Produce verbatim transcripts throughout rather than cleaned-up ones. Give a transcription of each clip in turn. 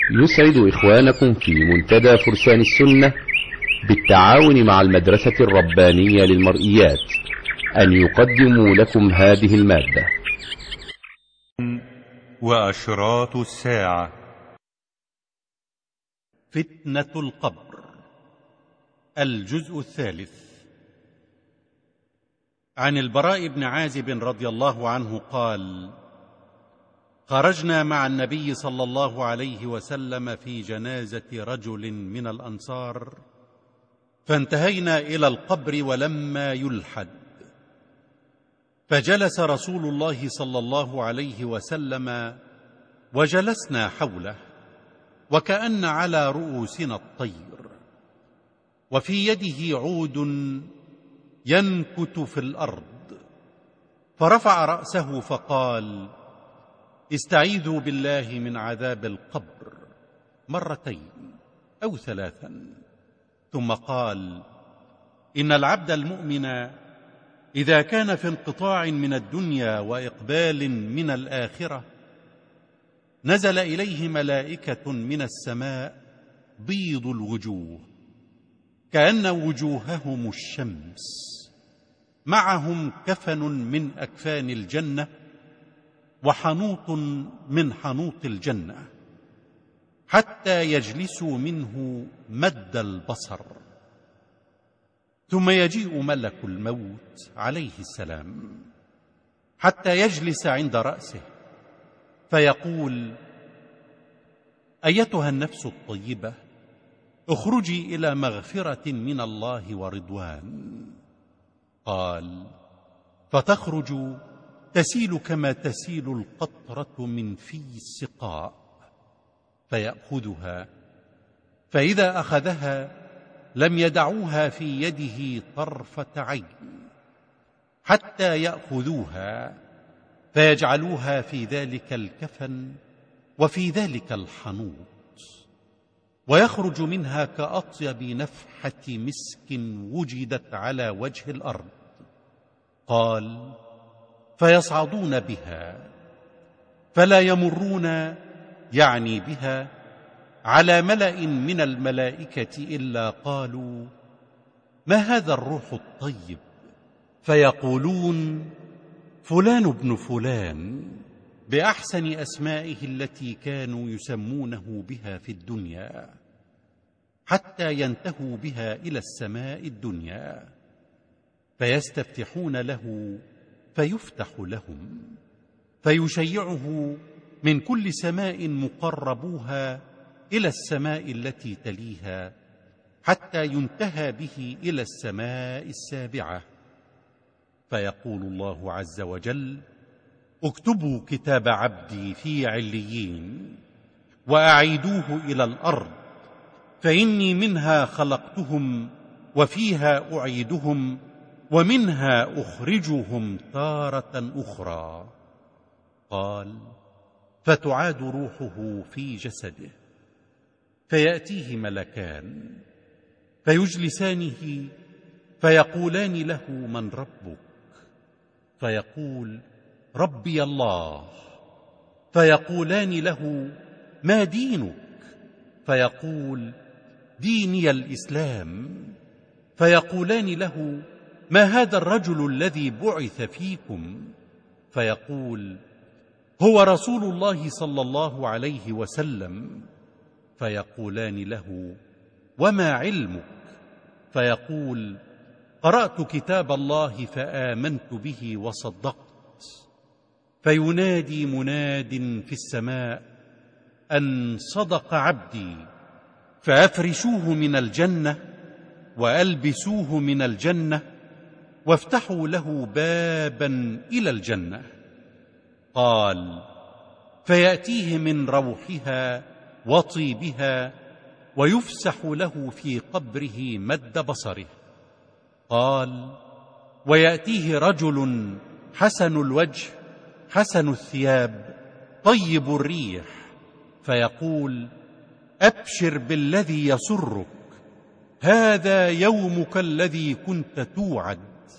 يسعد إخوانكم في منتدى فرسان السنة بالتعاون مع المدرسة الربانية للمرئيات أن يقدموا لكم هذه المادة. وأشراط الساعة. فتنة القبر، الجزء الثالث. عن البراء بن عازب رضي الله عنه قال: خرجنا مع النبي صلى الله عليه وسلم في جنازة رجل من الأنصار، فانتهينا إلى القبر ولما يلحد، فجلس رسول الله صلى الله عليه وسلم وجلسنا حوله، وكأن على رؤوسنا الطير، وفي يده عود ينكت في الأرض، فرفع رأسه فقال: استعيذوا بالله من عذاب القبر مرتين أو ثلاثا، ثم قال: إن العبد المؤمن إذا كان في انقطاع من الدنيا وإقبال من الآخرة، نزل إليه ملائكة من السماء بيض الوجوه كأن وجوههم الشمس، معهم كفن من أكفان الجنة وحنوط من حنوط الجنة، حتى يجلسوا منه مد البصر، ثم يجيء ملك الموت عليه السلام حتى يجلس عند رأسه، فيقول: أيتها النفس الطيبة، اخرجي إلى مغفرة من الله ورضوان. قال: فتخرج تسيل كما تسيل القطرة من في السقاء، فيأخذها، فإذا أخذها لم يدعوها في يده طرفة عين حتى يأخذوها فيجعلوها في ذلك الكفن وفي ذلك الحنوط، ويخرج منها كأطيب نفحة مسك وجدت على وجه الأرض. قال: فيصعدون بها، فلا يمرون يعني بها على ملأ من الملائكة إلا قالوا: ما هذا الروح الطيب؟ فيقولون: فلان ابن فلان، بأحسن أسمائه التي كانوا يسمونه بها في الدنيا، حتى ينتهوا بها إلى السماء الدنيا، فيستفتحون له فيفتح لهم، فيشيعه من كل سماء مقربوها إلى السماء التي تليها، حتى ينتهى به إلى السماء السابعة، فيقول الله عز وجل: اكتبوا كتاب عبدي في عليين، وأعيدوه إلى الأرض، فإني منها خلقتهم وفيها أعيدهم ومنها أخرجهم تارة أخرى. قال: فتعاد روحه في جسده، فيأتيه ملكان فيجلسانه فيقولان له: من ربك؟ فيقول: ربي الله. فيقولان له: ما دينك؟ فيقول: ديني الإسلام. فيقولان له: ما هذا الرجل الذي بعث فيكم؟ فيقول: هو رسول الله صلى الله عليه وسلم. فيقولان له: وما علمك؟ فيقول: قرأت كتاب الله فآمنت به وصدقت. فينادي مناد في السماء أن صدق عبدي، فأفرشوه من الجنة وألبسوه من الجنة وافتحوا له بابا إلى الجنة. قال: فيأتيه من روحها وطيبها ويفسح له في قبره مد بصره. قال: ويأتيه رجل حسن الوجه حسن الثياب طيب الريح، فيقول: أبشر بالذي يسرك، هذا يومك الذي كنت توعد.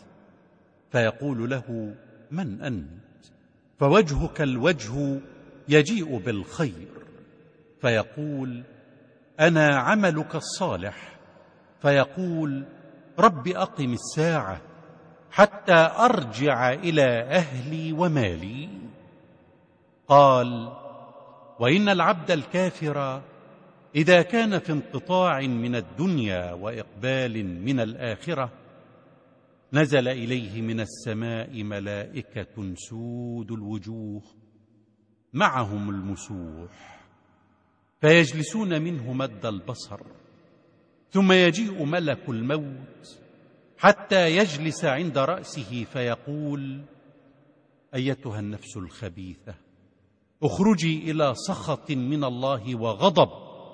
فيقول له: من أنت؟ فوجهك الوجه يجيء بالخير. فيقول: أنا عملك الصالح. فيقول: رب أقم الساعة حتى أرجع إلى أهلي ومالي. قال: وإن العبد الكافر إذا كان في انقطاع من الدنيا وإقبال من الآخرة نزل إليه من السماء ملائكة سود الوجوه معهم المسوح، فيجلسون منه مد البصر، ثم يجيء ملك الموت حتى يجلس عند رأسه فيقول: أيتها النفس الخبيثة، اخرجي إلى سخط من الله وغضب.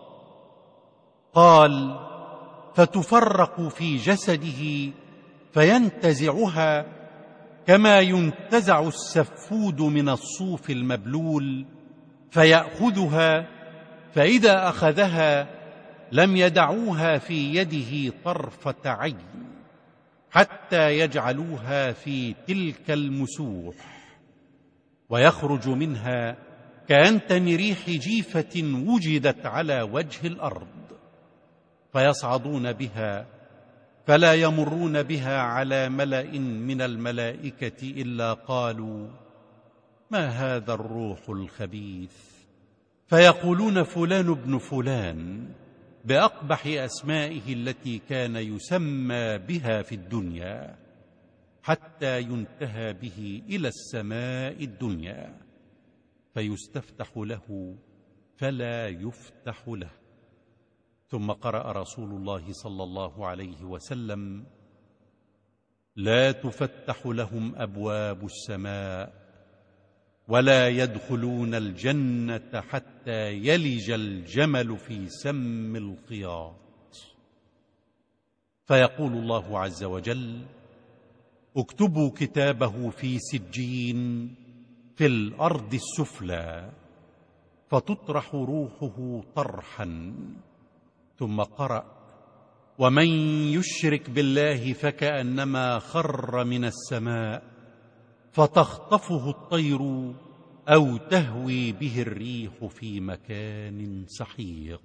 قال: فتفرق في جسده فينتزعها كما ينتزع السفود من الصوف المبلول، فيأخذها، فإذا أخذها لم يدعوها في يده طرفة عين حتى يجعلوها في تلك المسوح، ويخرج منها كأنتن ريح جيفة وجدت على وجه الأرض، فيصعدون بها فلا يمرون بها على ملأ من الملائكة إلا قالوا: ما هذا الروح الخبيث؟ فيقولون: فلان ابن فلان، بأقبح أسمائه التي كان يسمى بها في الدنيا، حتى ينتهى به إلى السماء الدنيا فيستفتح له فلا يفتح له. ثم قرأ رسول الله صلى الله عليه وسلم: لا تفتح لهم أبواب السماء ولا يدخلون الجنة حتى يلج الجمل في سم الخياط. فيقول الله عز وجل: اكتبوا كتابه في سجين في الأرض السفلى، فتطرح روحه طرحا. ثم قرأ: ومن يشرك بالله فكأنما خر من السماء فتخطفه الطير أو تهوي به الريح في مكان سحيق.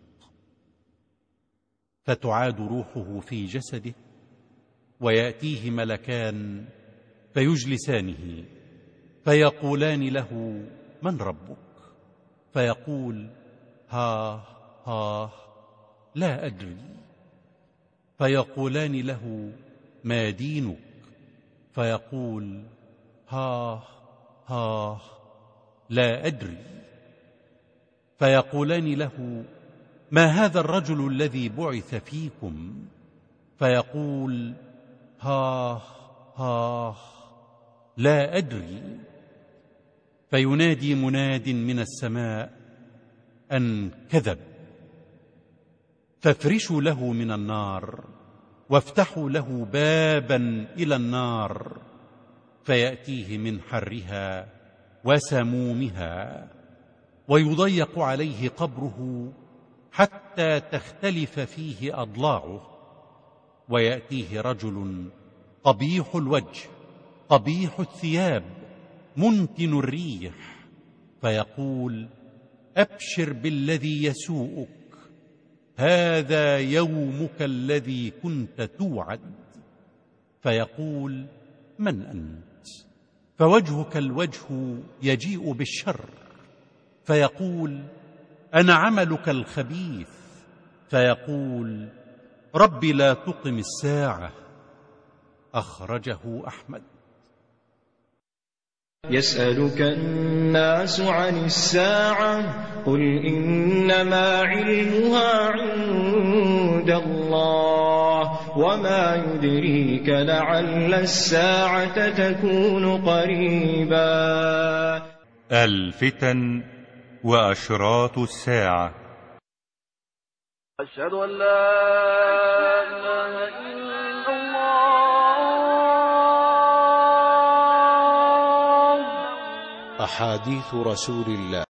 فتعاد روحه في جسده، ويأتيه ملكان فيجلسانه فيقولان له: من ربك؟ فيقول: ها ها لا أدري. فيقولان له: ما دينك؟ فيقول: ها ها لا أدري. فيقولان له: ما هذا الرجل الذي بعث فيكم؟ فيقول: ها ها لا أدري. فينادي مناد من السماء أن كذب، فافرشوا له من النار وافتحوا له بابا إلى النار، فيأتيه من حرها وسمومها، ويضيق عليه قبره حتى تختلف فيه أضلاعه. ويأتيه رجل قبيح الوجه قبيح الثياب منتن الريح، فيقول: أبشر بالذي يسوءك، هذا يومك الذي كنت توعد. فيقول: من أنت؟ فوجهك الوجه يجيء بالشر. فيقول: أنا عملك الخبيث. فيقول: رب لا تقم الساعة. أخرجه أحمد. يسألك الناس عن الساعة قل إنما علمها عند الله وما يدريك لعل الساعة تكون قريبا. الفتن وأشراط الساعة. أشهد أن لا إله إلا الله. أحاديث رسول الله